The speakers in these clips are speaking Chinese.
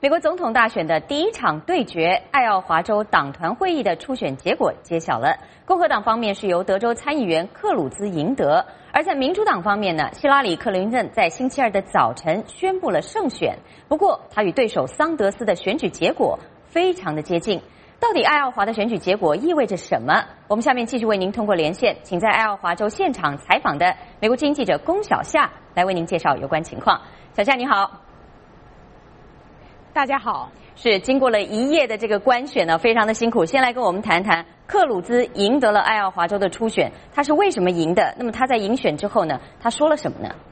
美国总统大选的第一场对决，爱奥华州党团会议的初选结果揭晓了。共和党方面是由德州参议员克鲁兹赢得，而在民主党方面呢，希拉里·克林顿在星期二的早晨宣布了胜选。不过，他与对手桑德斯的选举结果非常的接近。到底爱奥华的选举结果意味着什么？我们下面继续为您通过连线，请在爱奥华州现场采访的美国之音记者龚小夏来为您介绍有关情况。小夏你好。 大家好， 是经过了一夜的这个官选呢，非常的辛苦。先来跟我们谈谈克鲁兹赢得了爱奥华州的初选，他是为什么赢的？那么他在赢选之后呢，他说了什么呢？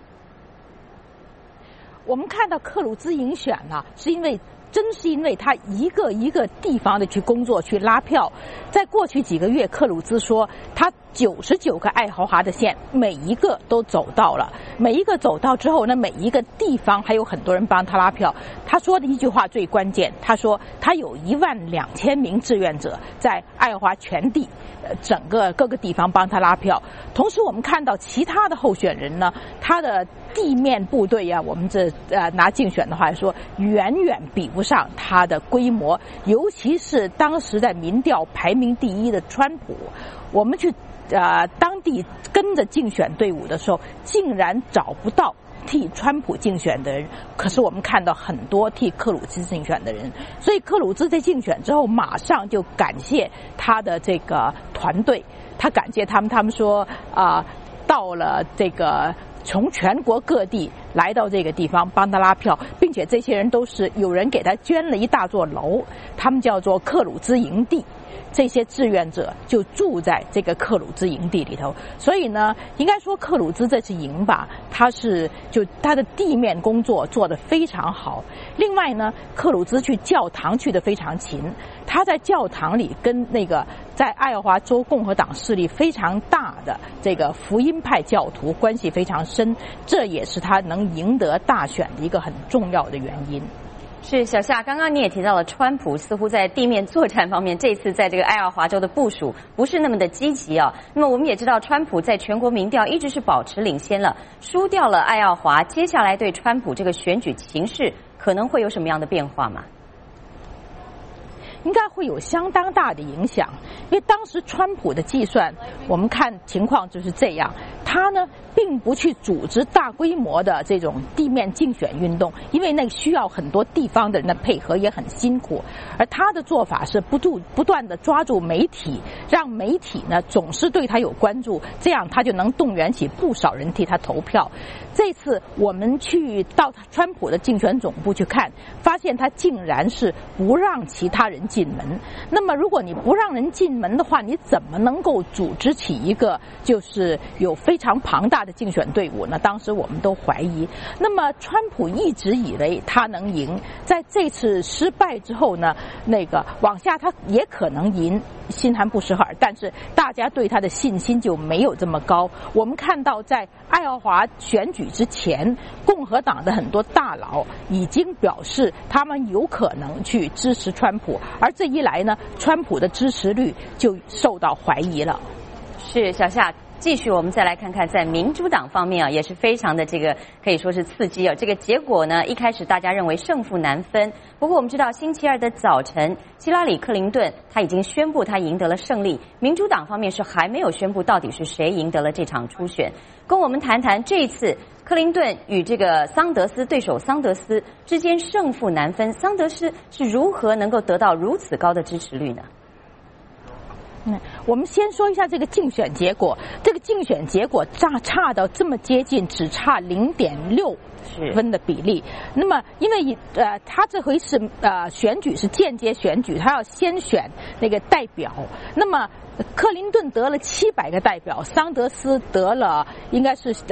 我们看到克鲁兹赢选呢，真是因为他一个一个地方的去工作去拉票。在过去几个月，克鲁兹说他99个爱豪华的县每一个都走到了，每一个走到之后呢，每一个地方还有很多人帮他拉票。他说的一句话最关键，他说他有12000名志愿者在爱豪华全地整个各个地方帮他拉票。同时我们看到其他的候选人呢，他的地面部队啊，我们拿竞选的话来说，远远比不上他的规模，尤其是当时在民调排名第一的川普。我们去当地跟着竞选队伍的时候，竟然找不到替川普竞选的人，可是我们看到很多替克鲁兹竞选的人。所以克鲁兹在竞选之后马上就感谢他的这个团队，他感谢他们说到了这个从全国各地来到这个地方帮他拉票，并且这些人都是有人给他捐了一大座楼，他们叫做克鲁兹营地。这些志愿者就住在这个克鲁兹营地里头，所以呢，应该说克鲁兹这次赢吧，他的地面工作做得非常好。另外呢，克鲁兹去教堂去得非常勤，他在教堂里跟那个在爱奥华州共和党势力非常大的这个福音派教徒关系非常深，这也是他能赢得大选的一个很重要的原因。 是小夏，刚刚你也提到了，川普似乎在地面作战方面，这次在这个爱奥华州的部署不是那么的积极啊。那么我们也知道，川普在全国民调一直是保持领先了，输掉了爱奥华，接下来对川普这个选举情势可能会有什么样的变化吗？ 应该会有相当大的影响，因为当时川普的计算，我们看情况就是这样，他呢并不去组织大规模的这种地面竞选运动，因为那需要很多地方的人的配合，也很辛苦。而他的做法是不断的抓住媒体，让媒体呢总是对他有关注，这样他就能动员起不少人替他投票。这次我们去到川普的竞选总部去看，发现他竟然是不让其他人进门。那么如果你不让人进门的话，你怎么能够组织起一个就是有非常庞大的竞选队伍呢？当时我们都怀疑。那么川普一直以为他能赢，在这次失败之后呢，往下他也可能赢新罕布什尔，但是大家对他的信心就没有这么高。我们看到在爱奥华选举之前，共和党的很多大佬已经表示他们有可能去支持川普，而这一来呢，川普的支持率就受到怀疑了。 是小夏，继续我们再来看看在民主党方面啊，也是非常的这个可以说是刺激啊。这个结果呢，一开始大家认为胜负难分，不过我们知道星期二的早晨，希拉里·克林顿他已经宣布他赢得了胜利，民主党方面是还没有宣布到底是谁赢得了这场初选。跟我们谈谈这一次克林顿与这个对手桑德斯之间胜负难分，桑德斯是如何能够得到如此高的支持率呢？ 我们先说一下这个竞选结果。这个竞选结果差到这么接近，只差0.6分的比例。那么因为他这回是选举是间接选举，他要先选那个代表。那么克林顿得了700个代表，桑德斯得了应该是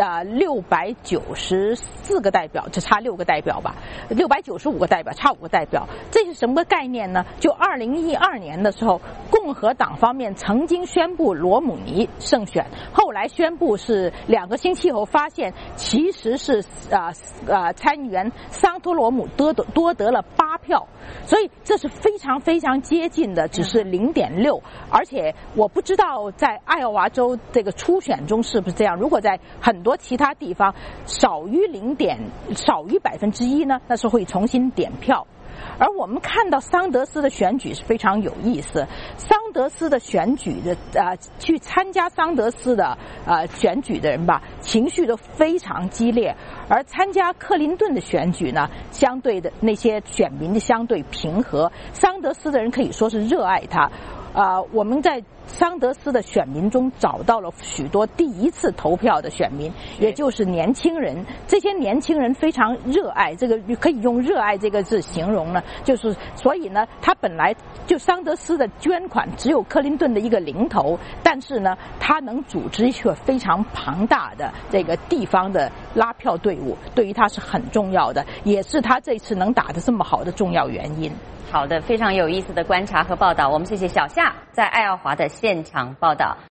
694个代表，只差6个代表吧，695个代表，差5个代表。这是什么概念呢？就2012年的时候，共和党方面曾经宣布罗姆尼胜选，后来宣布是2个星期后发现其实是参议员桑托罗姆多得了8票，所以这是非常非常接近的，只是0.6。而且我不知道在爱奥华州这个初选中是不是这样，如果在很多其他地方少于1%呢，那是会重新点票。 而我们看到桑德斯的选举是非常有意思，桑德斯的选举的去参加桑德斯的选举的人吧，情绪都非常激烈，而参加克林顿的选举呢，相对的那些选民的相对平和，桑德斯的人可以说是热爱他。我们在桑德斯的选民中找到了许多第一次投票的选民，也就是年轻人。这些年轻人非常热爱，这个可以用热爱这个字形容呢，就是所以呢，他本来就桑德斯的捐款只有克林顿的一个零头，但是呢，他能组织一个非常庞大的这个地方的拉票队伍，对于他是很重要的，也是他这次能打得这么好的重要原因。 好的，非常有意思的观察和报道，我们谢谢小夏在爱奥华的现场报道。